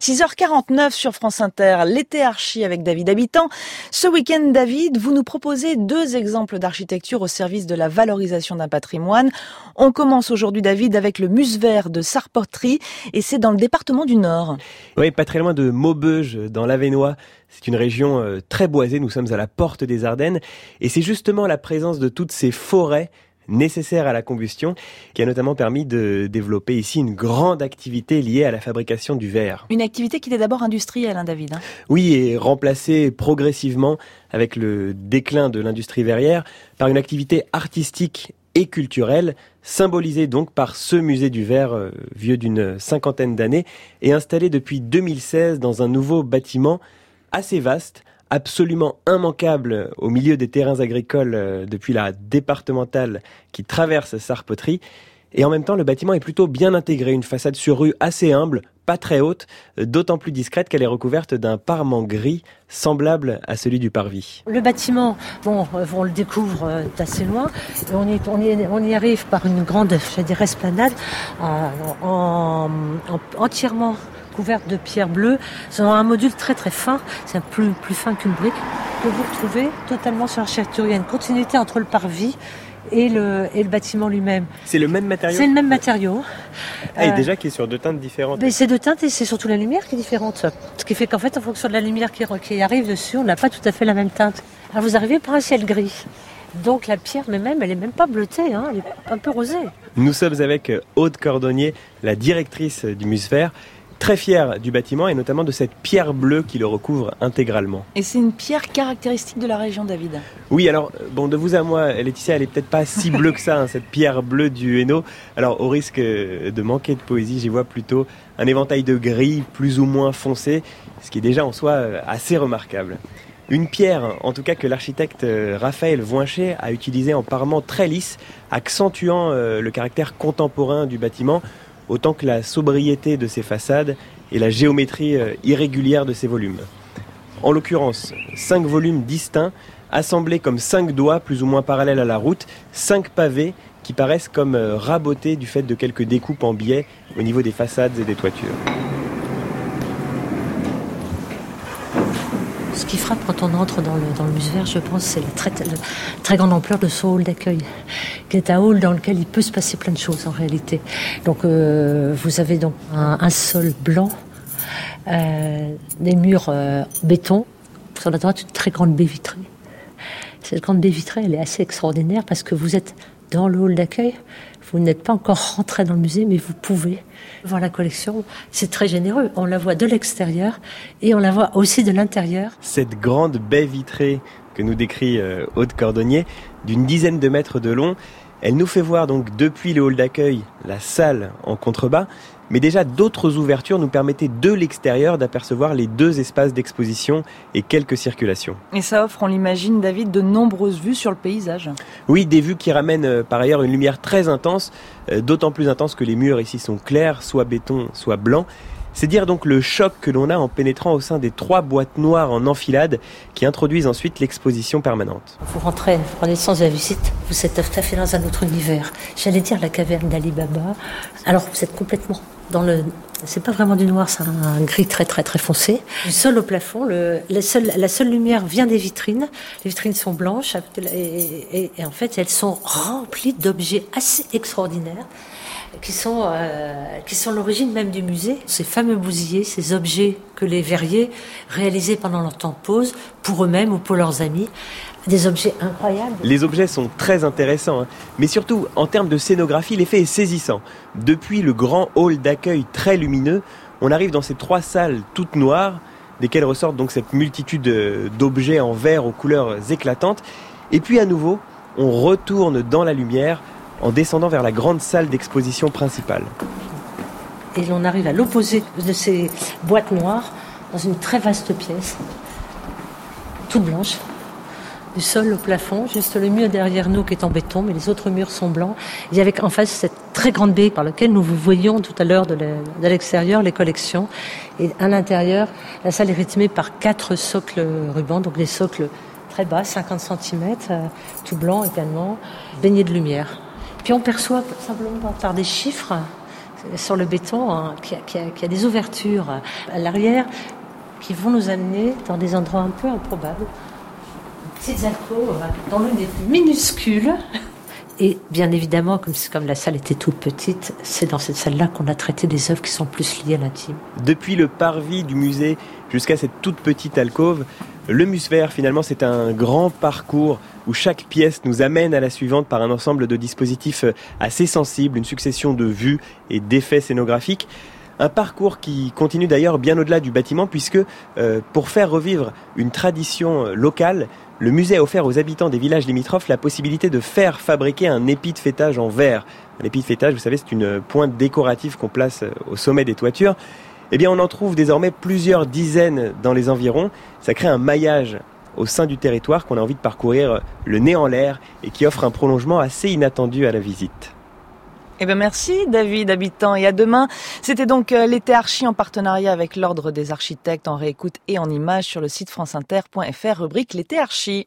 6h49 sur France Inter, l'été archi avec David Habitant. Ce week-end, David, vous nous proposez 2 exemples d'architecture au service de la valorisation d'un patrimoine. On commence aujourd'hui, David, avec le Musevert de Sarpoterie et c'est dans le département du Nord. Oui, pas très loin de Maubeuge, dans l'Avesnois. C'est une région très boisée, nous sommes à la porte des Ardennes et c'est justement la présence de toutes ces forêts nécessaire à la combustion, qui a notamment permis de développer ici une grande activité liée à la fabrication du verre. Une activité qui était d'abord industrielle, David. Oui, et remplacée progressivement avec le déclin de l'industrie verrière par une activité artistique et culturelle, symbolisée donc par ce musée du verre vieux d'une 50aine d'années et installé depuis 2016 dans un nouveau bâtiment assez vaste, absolument immanquable au milieu des terrains agricoles depuis la départementale qui traverse Sarpoterie. Et en même temps, le bâtiment est plutôt bien intégré, une façade sur rue assez humble, pas très haute, d'autant plus discrète qu'elle est recouverte d'un parement gris semblable à celui du parvis. Le bâtiment, on le découvre d'assez loin. Et on y arrive par une grande, esplanade entièrement couverte de pierre bleue. C'est un module très très fin, c'est plus fin qu'une brique, que vous retrouvez totalement sur l'architecture. Il y a une continuité entre le parvis et le bâtiment lui-même. C'est le même matériau ? C'est le même matériau. Et déjà qui est sur 2 teintes différentes. Mais c'est 2 teintes et c'est surtout la lumière qui est différente. Ce qui fait qu'en fait, en fonction de la lumière qui arrive dessus, on n'a pas tout à fait la même teinte. Alors vous arrivez par un ciel gris. Donc la pierre, elle est même pas bleutée, elle est un peu rosée. Nous sommes avec Aude Cordonnier, la directrice du Musevert, très fière du bâtiment et notamment de cette pierre bleue qui le recouvre intégralement. Et c'est une pierre caractéristique de la région, David. Oui, alors, de vous à moi, Laetitia, elle est peut-être pas si bleue que ça, cette pierre bleue du Hainaut. Alors, au risque de manquer de poésie, j'y vois plutôt un éventail de gris plus ou moins foncé, ce qui est déjà en soi assez remarquable. Une pierre, en tout cas, que l'architecte Raphaël Voincher a utilisée en parement très lisse, accentuant le caractère contemporain du bâtiment, autant que la sobriété de ses façades et la géométrie irrégulière de ses volumes. En l'occurrence, 5 volumes distincts, assemblés comme 5 doigts plus ou moins parallèles à la route, 5 pavés qui paraissent comme rabotés du fait de quelques découpes en biais au niveau des façades et des toitures. Ce qui frappe quand on entre dans le Musevert, je pense, c'est la très grande ampleur de ce hall d'accueil, qui est un hall dans lequel il peut se passer plein de choses en réalité. Donc vous avez donc un sol blanc, des murs béton, sur la droite une très grande baie vitrée. Cette grande baie vitrée, elle est assez extraordinaire parce que vous êtes dans le hall d'accueil, vous n'êtes pas encore rentré dans le musée, mais vous pouvez voir la collection. C'est très généreux. On la voit de l'extérieur et on la voit aussi de l'intérieur. Cette grande baie vitrée que nous décrit Aude Cordonnier, d'une dizaine de mètres de long, elle nous fait voir donc depuis le hall d'accueil la salle en contrebas, mais déjà d'autres ouvertures nous permettaient de l'extérieur d'apercevoir les 2 espaces d'exposition et quelques circulations. Et ça offre, on l'imagine, David, de nombreuses vues sur le paysage. Oui, des vues qui ramènent par ailleurs une lumière très intense, d'autant plus intense que les murs ici sont clairs, soit béton, soit blanc. C'est dire donc le choc que l'on a en pénétrant au sein des 3 boîtes noires en enfilade qui introduisent ensuite l'exposition permanente. Vous rentrez, vous prenez le sens de la visite, vous êtes tout à fait dans un autre univers. J'allais dire la caverne d'Ali Baba. Alors vous êtes complètement dans le... C'est pas vraiment du noir, c'est un gris très très très foncé. Du sol au plafond, la seule lumière vient des vitrines. Les vitrines sont blanches et en fait elles sont remplies d'objets assez extraordinaires. Qui sont l'origine même du musée. Ces fameux bousillés, ces objets que les verriers réalisaient pendant leur temps de pause, pour eux-mêmes ou pour leurs amis, des objets incroyables. Les objets sont très intéressants, mais surtout, en termes de scénographie, l'effet est saisissant. Depuis le grand hall d'accueil très lumineux, on arrive dans ces 3 salles toutes noires, desquelles ressortent donc cette multitude d'objets en verre aux couleurs éclatantes. Et puis à nouveau, on retourne dans la lumière, en descendant vers la grande salle d'exposition principale. Et l'on arrive à l'opposé de ces boîtes noires, dans une très vaste pièce, toute blanche, du sol au plafond, juste le mur derrière nous qui est en béton, mais les autres murs sont blancs. Et avec en face cette très grande baie par laquelle nous vous voyions tout à l'heure de l'extérieur les collections. Et à l'intérieur, la salle est rythmée par 4 socles rubans, donc des socles très bas, 50 cm, tout blanc également, baignés de lumière. Puis on perçoit simplement par des chiffres sur le béton, hein, qui a des ouvertures à l'arrière qui vont nous amener dans des endroits un peu improbables. Petites alcôves dont l'une est minuscule. Et bien évidemment, comme la salle était toute petite, c'est dans cette salle-là qu'on a traité des œuvres qui sont plus liées à l'intime. Depuis le parvis du musée jusqu'à cette toute petite alcôve, le Musver, finalement, c'est un grand parcours où chaque pièce nous amène à la suivante par un ensemble de dispositifs assez sensibles, une succession de vues et d'effets scénographiques. Un parcours qui continue d'ailleurs bien au-delà du bâtiment puisque pour faire revivre une tradition locale, le musée a offert aux habitants des villages limitrophes la possibilité de faire fabriquer un épi de fêtage en verre. Un épi de fêtage, vous savez, c'est une pointe décorative qu'on place au sommet des toitures. Eh bien, on en trouve désormais plusieurs dizaines dans les environs. Ça crée un maillage au sein du territoire qu'on a envie de parcourir le nez en l'air et qui offre un prolongement assez inattendu à la visite. Eh bien, merci David Habitant et à demain. C'était donc l'été Archi en partenariat avec l'Ordre des architectes en réécoute et en images sur le site franceinter.fr, rubrique l'été Archi.